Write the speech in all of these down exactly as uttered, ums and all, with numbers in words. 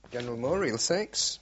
General Moore, Reel six.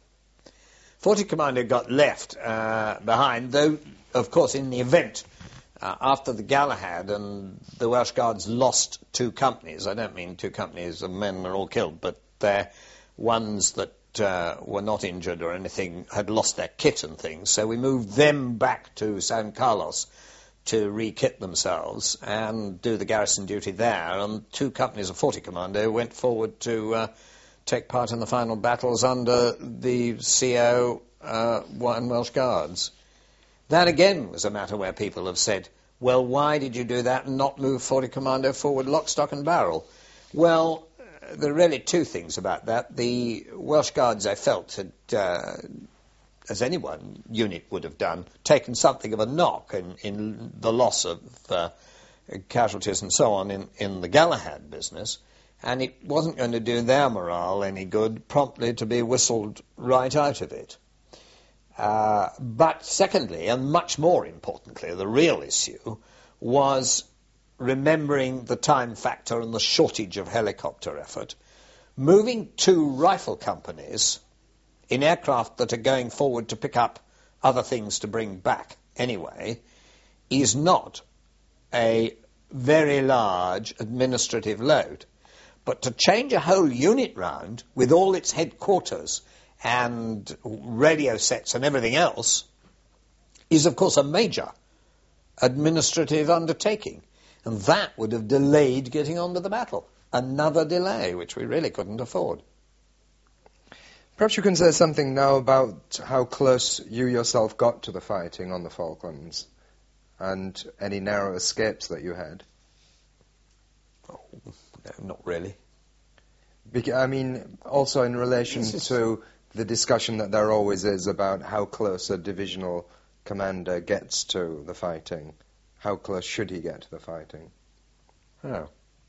forty Commander got left uh, behind, though, of course, in the event, uh, after the Galahad and the Welsh Guards lost two companies. I don't mean two companies of men were all killed, but they're ones that uh, were not injured or anything, had lost their kit and things. So we moved them back to San Carlos to re-kit themselves and do the garrison duty there. And two companies of forty Commando went forward to uh, take part in the final battles under the C O uh, one Welsh Guards. That again was a matter where people have said, well, why did you do that and not move forty Commando forward lock, stock and barrel? Well, uh, there are really two things about that. The Welsh Guards, I felt, had, uh, as any one unit would have done, taken something of a knock in, in the loss of uh, casualties and so on in, in the Galahad business, and it wasn't going to do their morale any good promptly to be whistled right out of it. Uh, but secondly, and much more importantly, the real issue was remembering the time factor and the shortage of helicopter effort. Moving two rifle companies in aircraft that are going forward to pick up other things to bring back anyway is not a very large administrative load. But to change a whole unit round with all its headquarters and radio sets and everything else is, of course, a major administrative undertaking. And that would have delayed getting on to the battle. Another delay, which we really couldn't afford. Perhaps you can say something now about how close you yourself got to the fighting on the Falklands and any narrow escapes that you had. Oh, no, not really. Beca- I mean, also in relation This is- to the discussion that there always is about how close a divisional commander gets to the fighting. How close should he get to the fighting? Oh.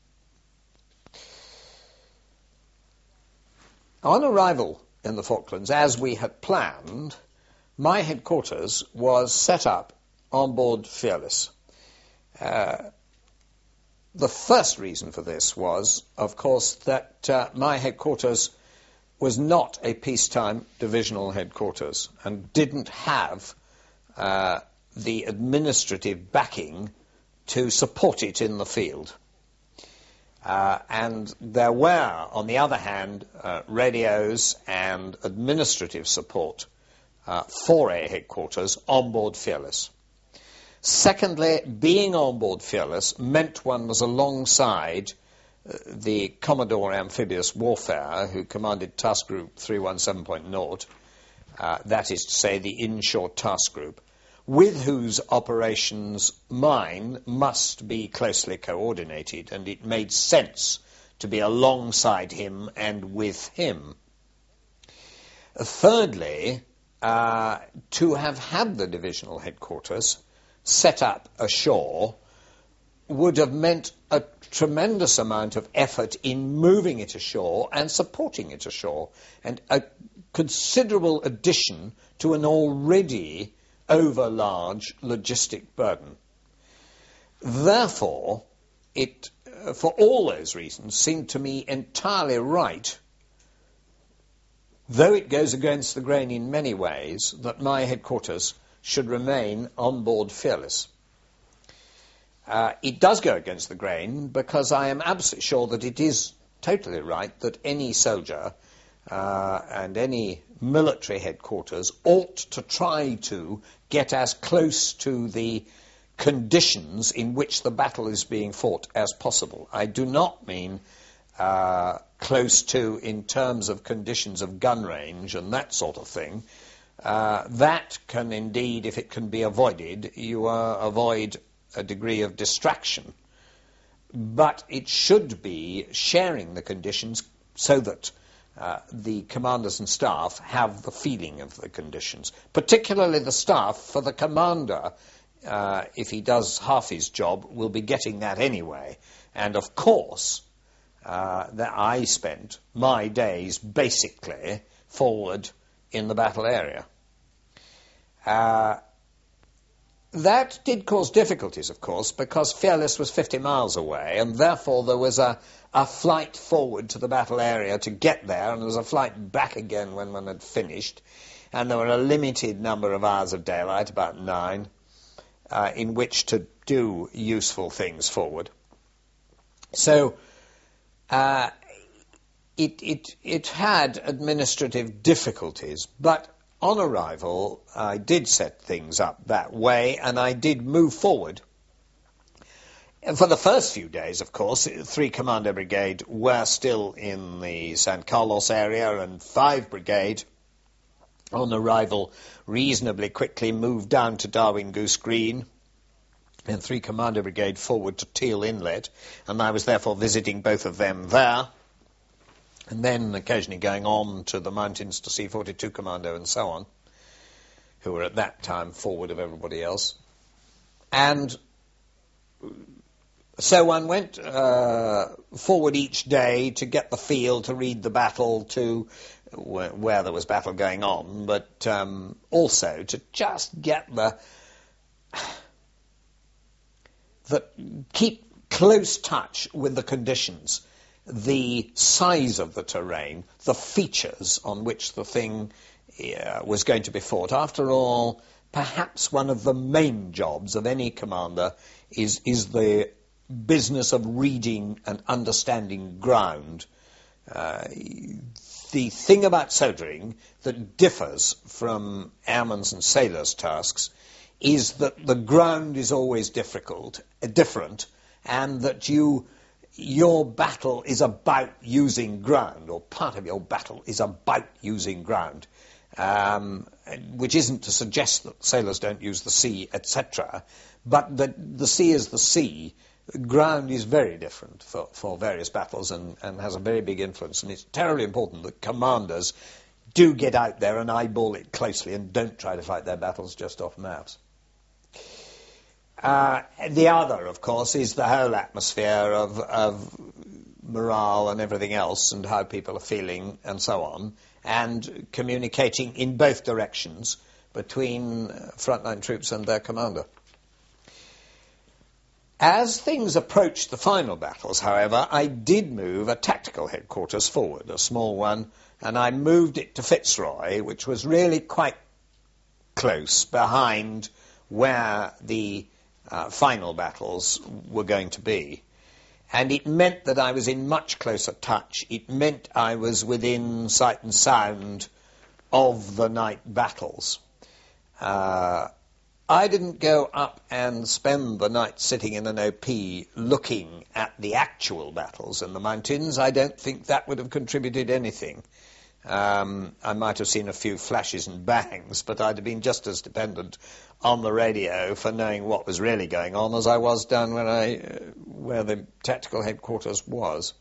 On arrival in the Falklands, as we had planned, my headquarters was set up on board Fearless. Uh, the first reason for this was, of course, that uh, my headquarters was not a peacetime divisional headquarters and didn't have uh, the administrative backing to support it in the field. Uh, and there were, on the other hand, uh, radios and administrative support uh, for a headquarters on board Fearless. Secondly, being on board Fearless meant one was alongside uh, the Commodore Amphibious Warfare, who commanded Task Group three one seven point zero, uh, that is to say the inshore task group, with whose operations mine must be closely coordinated, and it made sense to be alongside him and with him. Thirdly, uh, to have had the divisional headquarters set up ashore would have meant a tremendous amount of effort in moving it ashore and supporting it ashore, and a considerable addition to an already over large logistic burden. Therefore, it, uh, for all those reasons, seemed to me entirely right, though it goes against the grain in many ways, that my headquarters should remain on board Fearless. Uh, it does go against the grain because I am absolutely sure that it is totally right that any soldier uh, and any military headquarters ought to try to get as close to the conditions in which the battle is being fought as possible. I do not mean uh, close to in terms of conditions of gun range and that sort of thing. Uh, that can indeed, if it can be avoided, you uh, avoid a degree of distraction. But it should be sharing the conditions so that Uh, the commanders and staff have the feeling of the conditions, particularly the staff, for the commander, uh, if he does half his job, will be getting that anyway. And of course, uh, that I spent my days basically forward in the battle area. Uh, that did cause difficulties, of course, because Fearless was fifty miles away, and therefore there was a, a flight forward to the battle area to get there, and there was a flight back again when one had finished, and there were a limited number of hours of daylight, about nine, uh, in which to do useful things forward. So uh, it, it, it had administrative difficulties, but on arrival, I did set things up that way, and I did move forward. And for the first few days, of course, three Commando Brigade were still in the San Carlos area, and five Brigade, on arrival, reasonably quickly moved down to Darwin Goose Green, and three Commando Brigade forward to Teal Inlet, and I was therefore visiting both of them there, and then occasionally going on to the mountains to see forty-two Commando and so on, who were at that time forward of everybody else. And so one went uh, forward each day to get the feel, to read the battle, to wh- where there was battle going on, but um, also to just get the... the keep close touch with the conditions, the size of the terrain, the features on which the thing uh, was going to be fought. After all, perhaps one of the main jobs of any commander is, is the business of reading and understanding ground. Uh, the thing about soldiering that differs from airmen's and sailors' tasks is that the ground is always difficult, uh, different, and that you... your battle is about using ground, or part of your battle is about using ground, um, which isn't to suggest that sailors don't use the sea, et cetera, but that the sea is the sea. Ground is very different for, for various battles and, and has a very big influence, and it's terribly important that commanders do get out there and eyeball it closely and don't try to fight their battles just off maps. Uh, the other, of course, is the whole atmosphere of, of morale and everything else, and how people are feeling and so on, and communicating in both directions between frontline troops and their commander. As things approached the final battles, however, I did move a tactical headquarters forward, a small one, and I moved it to Fitzroy, which was really quite close behind where the Uh, final battles were going to be. And it meant that I was in much closer touch. It meant I was within sight and sound of the night battles. Uh, I didn't go up and spend the night sitting in an O P looking at the actual battles in the mountains. I don't think that would have contributed anything. Um, I might have seen a few flashes and bangs, but I'd have been just as dependent on the radio for knowing what was really going on as I was down where I, uh, where the tactical headquarters was.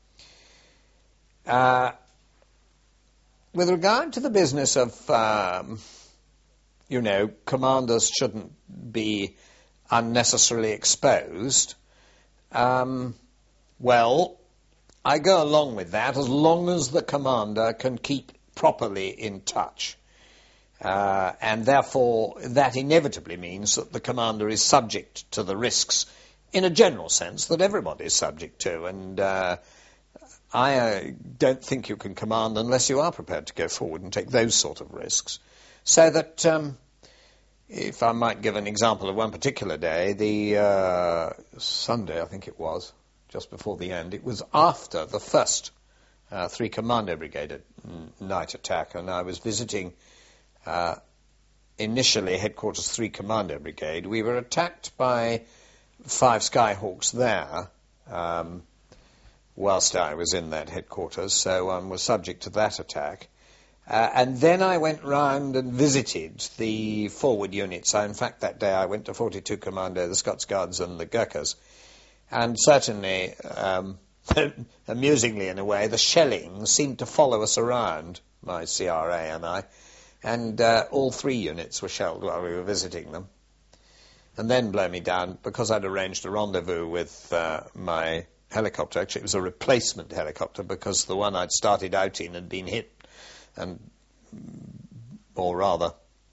Uh, with regard to the business of, um, you know, commanders shouldn't be unnecessarily exposed, um, well, I go along with that as long as the commander can keep properly in touch. Uh, and therefore, that inevitably means that the commander is subject to the risks, in a general sense, that everybody is subject to. And uh, I uh, don't think you can command unless you are prepared to go forward and take those sort of risks. So that, um, if I might give an example of one particular day, the uh, Sunday, I think it was, just before the end, it was after the first uh, three Commando Brigade night attack, and I was visiting uh, initially Headquarters three Commando Brigade. We were attacked by five Skyhawks there, um, whilst I was in that headquarters, so I um, was subject to that attack. Uh, and then I went round and visited the forward units. So in fact, that day I went to forty-two Commando, the Scots Guards and the Gurkhas. And certainly, um, amusingly in a way, the shelling seemed to follow us around, my C R A and I, and uh, all three units were shelled while we were visiting them. And then, blow me down, because I'd arranged a rendezvous with uh, my helicopter. Actually, it was a replacement helicopter, because the one I'd started out in had been hit, and, or rather,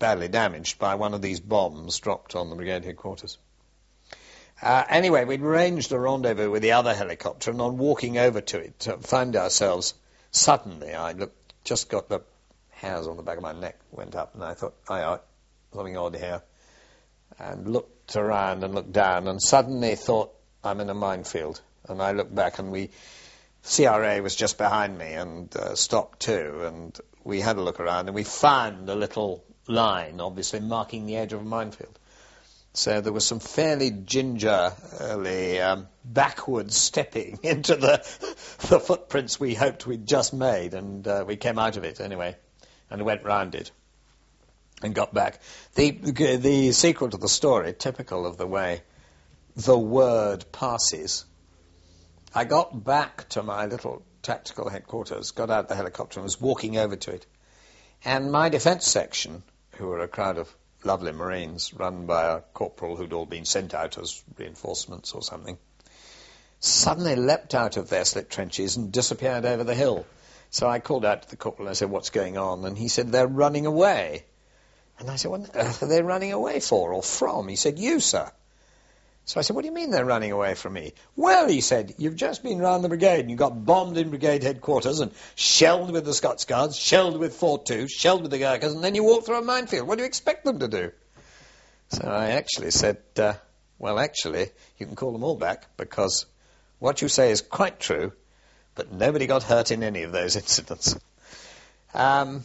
badly damaged by one of these bombs dropped on the brigade headquarters. Uh, anyway, we'd arranged a rendezvous with the other helicopter, and on walking over to it, uh, found ourselves, suddenly, I looked, just got the hairs on the back of my neck went up, and I thought, aye, aye, something odd here, and looked around and looked down, and suddenly thought, I'm in a minefield. And I looked back, and we, C R A was just behind me, and uh, stopped too, and we had a look around, and we found a little line, obviously, marking the edge of a minefield. So there was some fairly gingerly um, backward stepping into the the footprints we hoped we'd just made, and uh, we came out of it anyway, and went round it, and got back. The, the sequel to the story, typical of the way the word passes. I got back to my little tactical headquarters, got out the helicopter and was walking over to it. And my defence section, who were a crowd of lovely Marines run by a corporal who'd all been sent out as reinforcements or something, suddenly leapt out of their slit trenches and disappeared over the hill. So I called out to the corporal and I said, what's going on? And he said, they're running away. And I said, what on earth are they running away for or from? He said, you, sir. So I said, what do you mean they're running away from me? Well, he said, you've just been round the brigade and you got bombed in brigade headquarters and shelled with the Scots Guards, shelled with four two, shelled with the Gurkhas, and then you walk through a minefield. What do you expect them to do? So I actually said, uh, well, actually, you can call them all back because what you say is quite true, but nobody got hurt in any of those incidents. Um,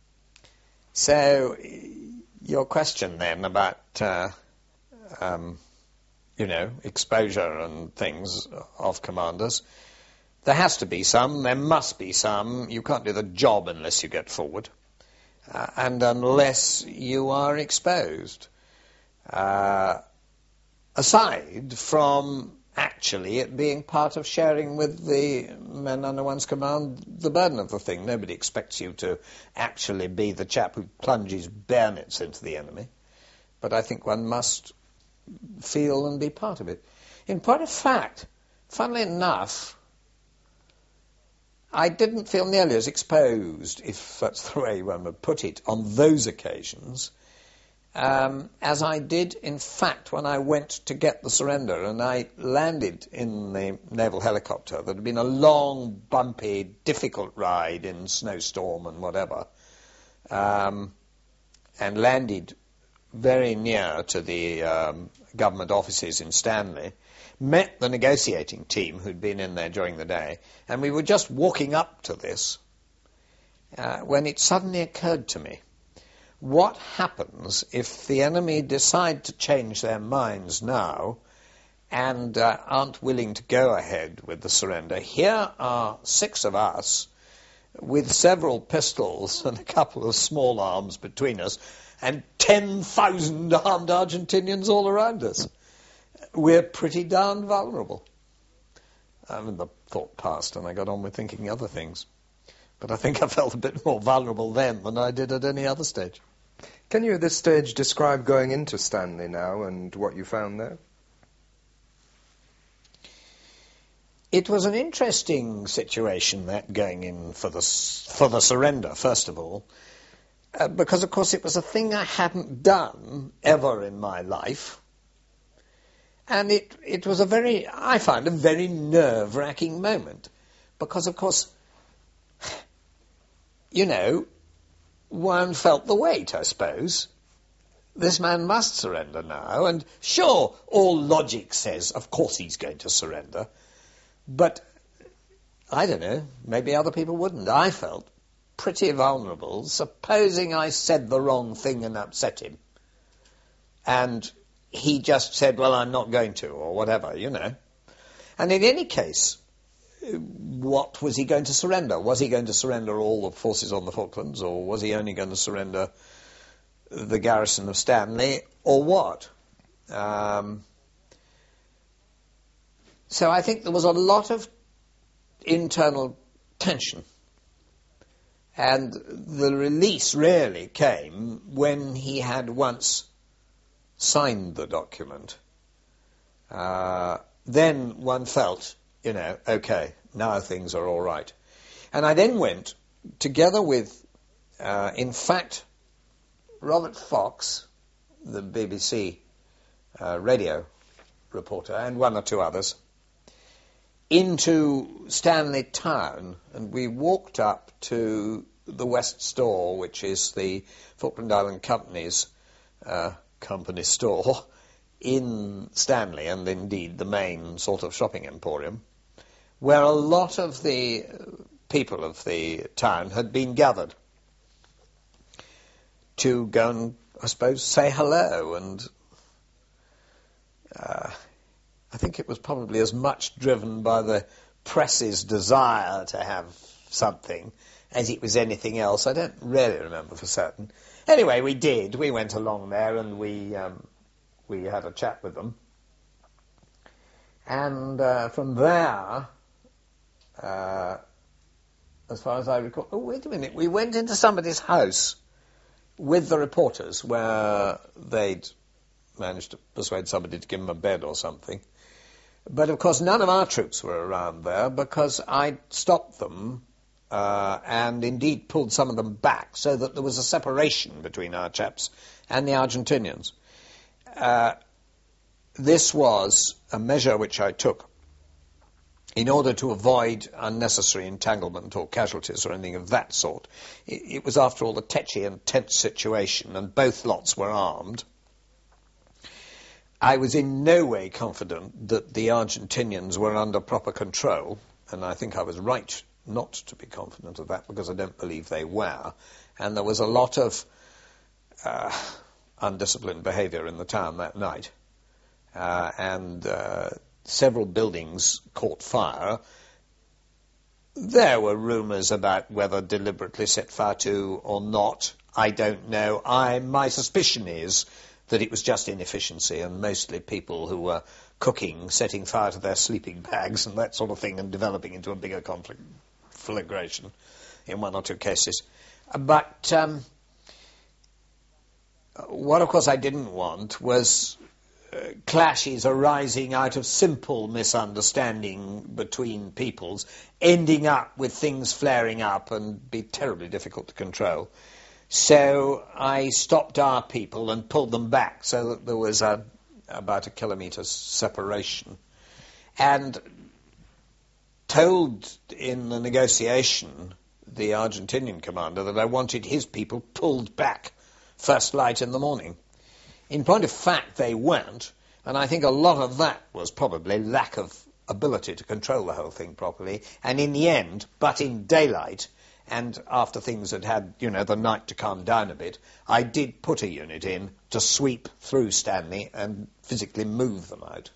so your question then about... Uh, um, you know, exposure and things of commanders. There has to be some, there must be some. You can't do the job unless you get forward, uh, and unless you are exposed. Uh, aside from actually it being part of sharing with the men under one's command the burden of the thing. Nobody expects you to actually be the chap who plunges bayonets into the enemy, but I think one must feel and be part of it. In point of fact, funnily enough, I didn't feel nearly as exposed, if that's the way one would put it, on those occasions, um, as I did, in fact, when I went to get the surrender, and I landed in the naval helicopter. That had been a long, bumpy, difficult ride in snowstorm and whatever, um, and landed very near to the um, government offices in Stanley, met the negotiating team who'd been in there during the day, and we were just walking up to this uh, when it suddenly occurred to me, what happens if the enemy decide to change their minds now and uh, aren't willing to go ahead with the surrender? Here are six of us with several pistols and a couple of small arms between us, and ten thousand armed Argentinians all around us. We're pretty darn vulnerable. I mean, the thought passed and I got on with thinking other things. But I think I felt a bit more vulnerable then than I did at any other stage. Can you at this stage describe going into Stanley now and what you found there? It was an interesting situation, that going in for the, for the surrender, first of all. Uh, because, of course, it was a thing I hadn't done ever in my life. And it, it was a very, I found, a very nerve-wracking moment. Because, of course, you know, one felt the weight, I suppose. This man must surrender now. And sure, all logic says, of course he's going to surrender. But, I don't know, maybe other people wouldn't. I felt pretty vulnerable, supposing I said the wrong thing and upset him. And he just said, well, I'm not going to, or whatever, you know. And in any case, what was he going to surrender? Was he going to surrender all the forces on the Falklands, or was he only going to surrender the garrison of Stanley, or what? Um, so I think there was a lot of internal tension. And the release really came when he had once signed the document. Uh, then one felt, you know, okay, now things are all right. And I then went, together with, uh, in fact, Robert Fox, the B B C uh, radio reporter, and one or two others, into Stanley Town, and we walked up to the West Store, which is the Falkland Island Company's uh, company store in Stanley, and indeed the main sort of shopping emporium, where a lot of the people of the town had been gathered to go and, I suppose, say hello. And uh, I think it was probably as much driven by the press's desire to have something as it was anything else. I don't really remember for certain. Anyway, we did. We went along there and we um, we had a chat with them. And uh, from there, uh, as far as I recall... Oh, wait a minute. We went into somebody's house with the reporters where they'd managed to persuade somebody to give them a bed or something. But, of course, none of our troops were around there because I stopped them uh, and indeed pulled some of them back so that there was a separation between our chaps and the Argentinians. Uh, this was a measure which I took in order to avoid unnecessary entanglement or casualties or anything of that sort. It, it was, after all, a tetchy and tense situation, and both lots were armed. I was in no way confident that the Argentinians were under proper control, and I think I was right not to be confident of that because I don't believe they were. And there was a lot of uh, undisciplined behaviour in the town that night, uh, and uh, several buildings caught fire. There were rumours about whether deliberately set fire to or not. I don't know. I, my suspicion is that it was just inefficiency, and mostly people who were cooking, setting fire to their sleeping bags and that sort of thing, and developing into a bigger conflagration in one or two cases. But um, what, of course, I didn't want was uh, clashes arising out of simple misunderstanding between peoples, ending up with things flaring up and be terribly difficult to control. So I stopped our people and pulled them back so that there was a, about a kilometre separation, and told in the negotiation the Argentinian commander that I wanted his people pulled back first light in the morning. In point of fact, they weren't, and I think a lot of that was probably lack of ability to control the whole thing properly, and in the end, but in daylight, and after things had had, you know, the night to calm down a bit, I did put a unit in to sweep through Stanley and physically move them out.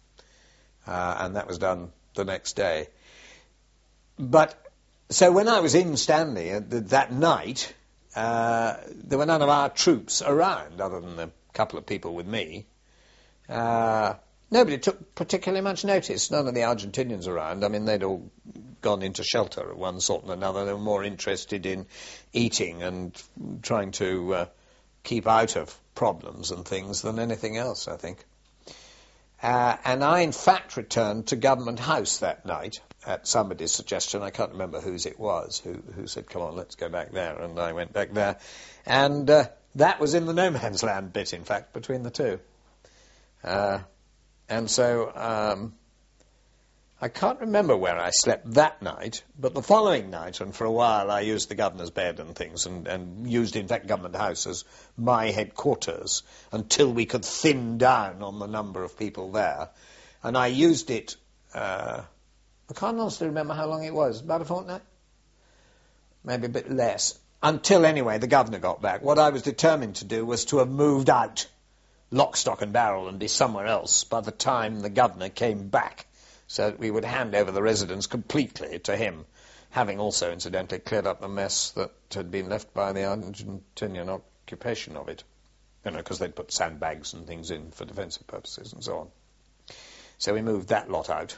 Uh, and that was done the next day. But, so when I was in Stanley uh, th- that night, uh, there were none of our troops around, other than a couple of people with me. Uh, nobody took particularly much notice. None of the Argentinians around. I mean, they'd all gone into shelter of one sort and another. They were more interested in eating and trying to uh, keep out of problems and things than anything else, I think. Uh, and I, in fact, returned to Government House that night at somebody's suggestion. I can't remember whose it was, who, who said, come on, let's go back there. And I went back there. And uh, that was in the no man's land bit, in fact, between the two. Uh, and so... Um, I can't remember where I slept that night, but the following night, and for a while I used the governor's bed and things, and, and used, in fact, Government House as my headquarters until we could thin down on the number of people there. And I used it, uh, I can't honestly remember how long it was, about a fortnight? Maybe a bit less. Until, anyway, the governor got back. What I was determined to do was to have moved out, lock, stock and barrel, and be somewhere else by the time the governor came back, so that we would hand over the residence completely to him, having also, incidentally, cleared up the mess that had been left by the Argentinian occupation of it. You know, because they'd put sandbags and things in for defensive purposes and so on. So we moved that lot out.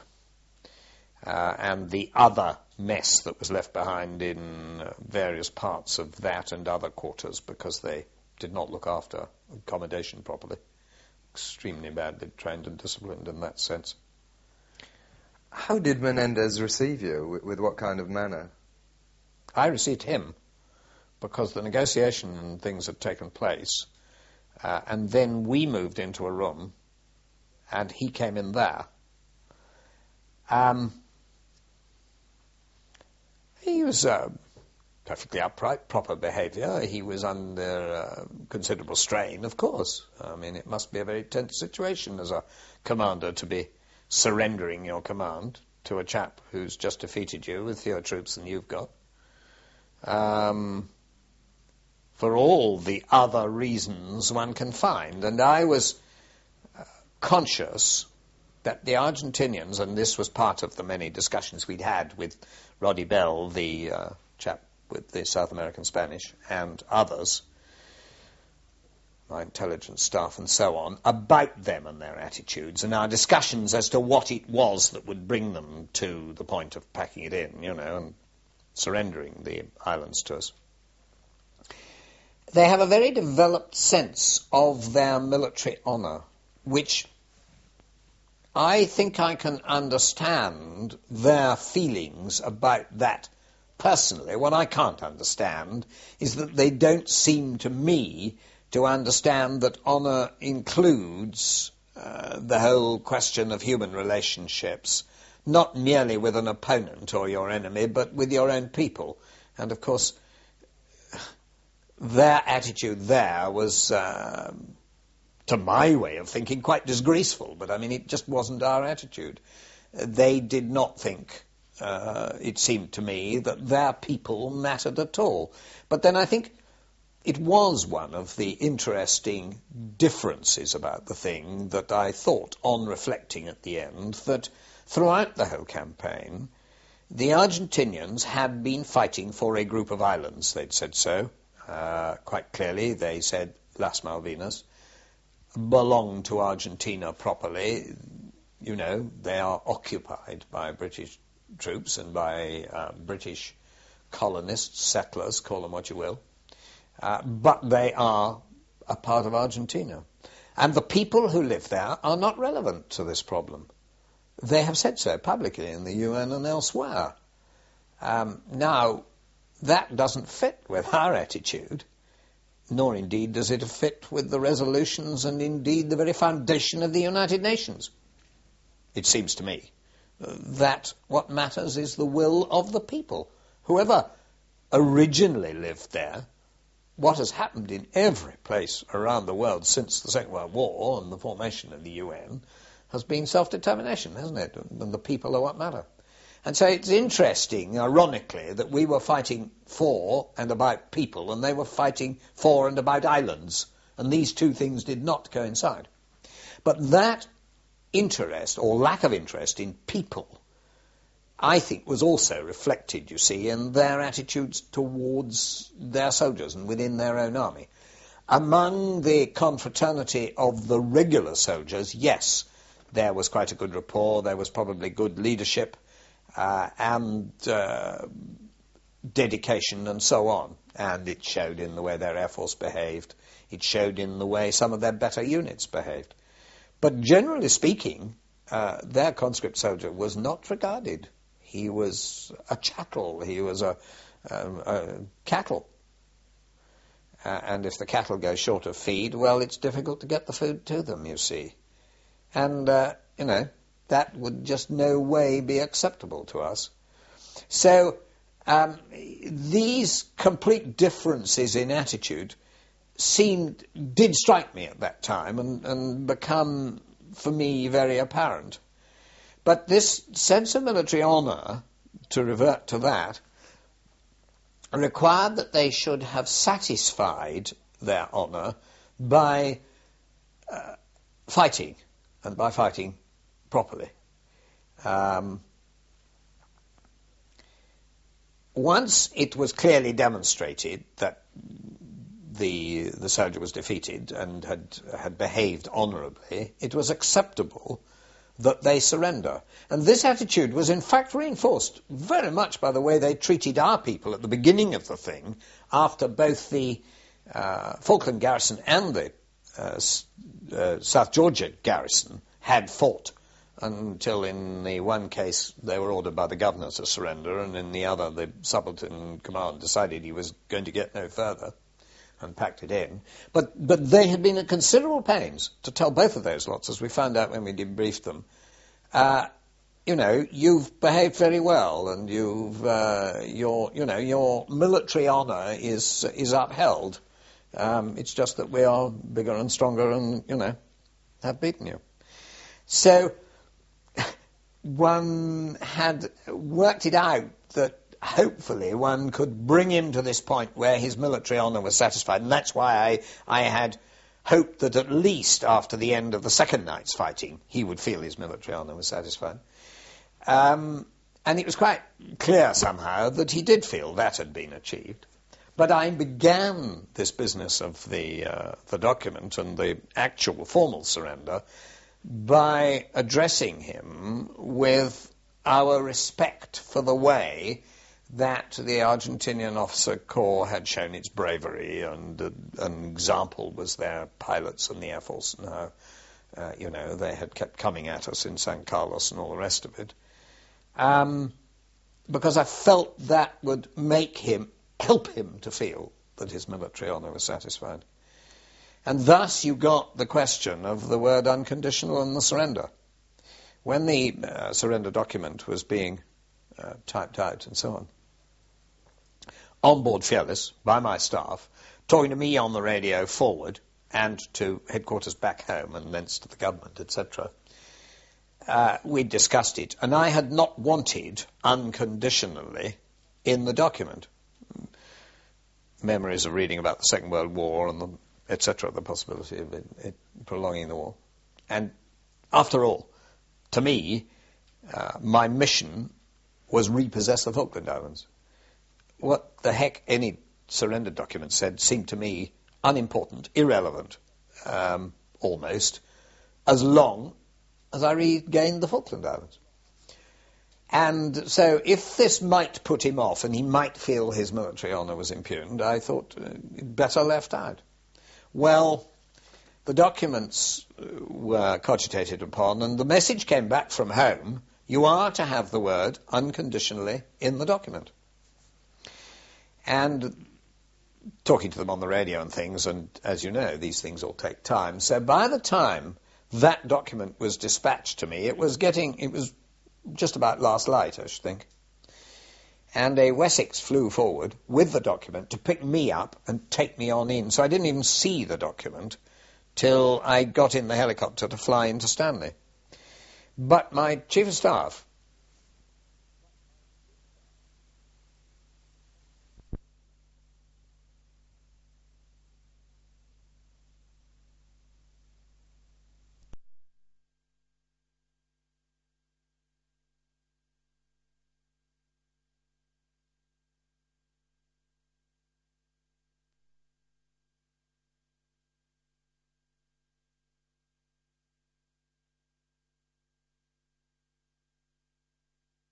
Uh, and the other mess that was left behind in uh, various parts of that and other quarters, because they did not look after accommodation properly. Extremely badly trained and disciplined in that sense. How did Menendez receive you? With, with what kind of manner? I received him because the negotiation and things had taken place, uh, and then we moved into a room, and he came in there. Um, he was uh, perfectly upright, proper behaviour. He was under uh, considerable strain, of course. I mean, it must be a very tense situation as a commander to be surrendering your command to a chap who's just defeated you with fewer troops than you've got. Um, for all the other reasons one can find. And I was uh, conscious that the Argentinians, and this was part of the many discussions we'd had with Roddy Bell, the uh, chap with the South American Spanish, and others, my intelligence staff and so on, about them and their attitudes, and our discussions as to what it was that would bring them to the point of packing it in, you know, and surrendering the islands to us. They have a very developed sense of their military honour, which I think I can understand their feelings about that personally. What I can't understand is that they don't seem to me to understand that honour includes uh, the whole question of human relationships, not merely with an opponent or your enemy, but with your own people. And of course, their attitude there was, uh, to my way of thinking, quite disgraceful. But I mean, it just wasn't our attitude. They did not think, uh, it seemed to me, that their people mattered at all. But then I think it was one of the interesting differences about the thing that I thought, on reflecting at the end, that throughout the whole campaign, the Argentinians had been fighting for a group of islands. They'd said so. Uh, quite clearly, they said Las Malvinas belong to Argentina properly. You know, they are occupied by British troops and by uh, British colonists, settlers, call them what you will. Uh, but they are a part of Argentina. And the people who live there are not relevant to this problem. They have said so publicly in the U N and elsewhere. Um, now, that doesn't fit with our attitude, nor indeed does it fit with the resolutions and indeed the very foundation of the United Nations. It seems to me that what matters is the will of the people. Whoever originally lived there, what has happened in every place around the world since the Second World War and the formation of the U N has been self-determination, hasn't it? And the people are what matter. And so it's interesting, ironically, that we were fighting for and about people, and they were fighting for and about islands, and these two things did not coincide. But that interest, or lack of interest, in people, I think was also reflected, you see, in their attitudes towards their soldiers and within their own army. Among the confraternity of the regular soldiers, yes, there was quite a good rapport, there was probably good leadership, Uh, and uh, dedication and so on. And it showed in the way their Air Force behaved. It showed in the way some of their better units behaved. But generally speaking, uh, their conscript soldier was not regarded. He was a chattel. He was a, um, a cattle. Uh, and if the cattle go short of feed, well, it's difficult to get the food to them, you see. And, uh, you know, that would just no way be acceptable to us. So um, these complete differences in attitude seemed, did strike me at that time and, and become, for me, very apparent. But this sense of military honour, to revert to that, required that they should have satisfied their honour by uh, fighting, and by fighting properly. Um, once it was clearly demonstrated that the the soldier was defeated and had had behaved honourably, it was acceptable that they surrender. And this attitude was in fact reinforced very much by the way they treated our people at the beginning of the thing, after both the uh, Falkland garrison and the uh, uh, South Georgia garrison had fought until in the one case they were ordered by the governor to surrender, and in the other the subaltern in command decided he was going to get no further and packed it in. But, but they had been at considerable pains to tell both of those lots, as we found out when we debriefed them. Uh, you know, you've behaved very well, and you've, uh, your, you know, your military honour is is upheld. Um, it's just that we are bigger and stronger and, you know, have beaten you. So one had worked it out that hopefully one could bring him to this point where his military honour was satisfied, and that's why I, I had hoped that at least after the end of the second night's fighting he would feel his military honour was satisfied. Um, and it was quite clear somehow that he did feel that had been achieved. But I began this business of the, uh, the document and the actual formal surrender by addressing him with our respect for the way that the Argentinian officer corps had shown its bravery, and uh, an example was their pilots and the Air Force and how, uh, you know, they had kept coming at us in San Carlos and all the rest of it. Um, because I felt that would make him, help him to feel that his military honour was satisfied. And thus you got the question of the word unconditional and the surrender. When the uh, surrender document was being uh, typed out and so on, on board Fearless, by my staff, talking to me on the radio forward and to headquarters back home and thence to the government, et cetera, uh, we discussed it. And I had not wanted unconditionally in the document. Memories of reading about the Second World War and the et cetera, the possibility of it, it prolonging the war. And after all, to me, uh, my mission was repossess the Falkland Islands. What the heck any surrender document said seemed to me unimportant, irrelevant, um, almost, as long as I regained the Falkland Islands. And so if this might put him off and he might feel his military honour was impugned, I thought uh, better left out. Well, the documents were cogitated upon, and the message came back from home: you are to have the word unconditionally in the document. And talking to them on the radio and things, and as you know, these things all take time. So by the time that document was dispatched to me, it was getting, it was just about last light, I should think. And a Wessex flew forward with the document to pick me up and take me on in. So I didn't even see the document till I got in the helicopter to fly into Stanley. But my chief of staff